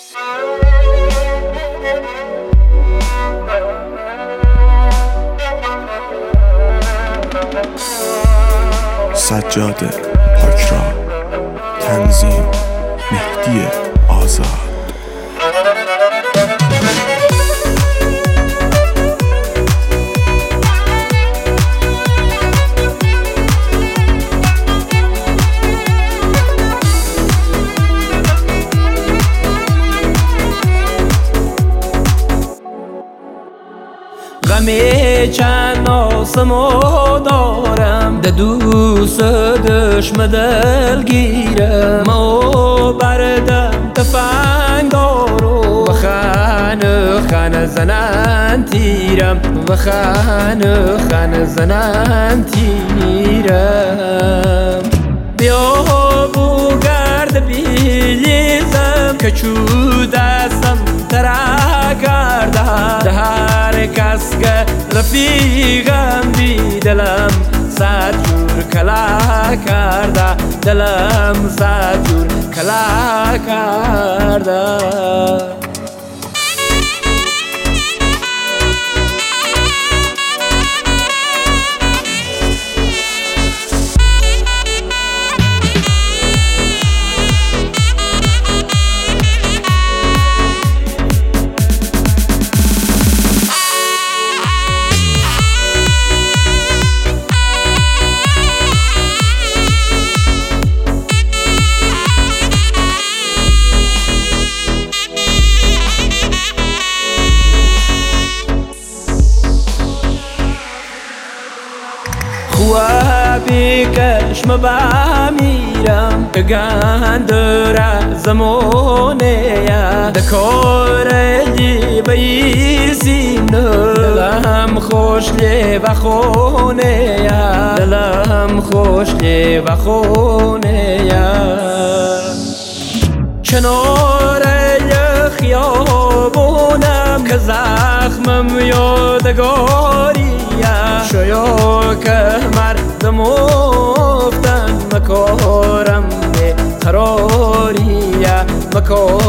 سجاده پاکرا، تنظیم مهدی آزاد. غمی چند آسمو دارم، ده دوست دشم دلگیرم. ما بردم تفنگ دارو و خانه زنن تیرم، و خانه زنن تیرم. بیا بو گرد بیلیزم که چو دستم ترا کرده. ده هر کس که رفیقم بی دلم صد جور کلا کرده، دلم صد جور کلا کرده. خوابی کشم بمیرم که گندر زمانه یا دکاری بیسیم دلم خوشلی و خونه یا دلم خوشلی و خونه یا کناره خیابونم که زخمم یادگاری شایا که مردم افتن مکارم به قراریه، مکارم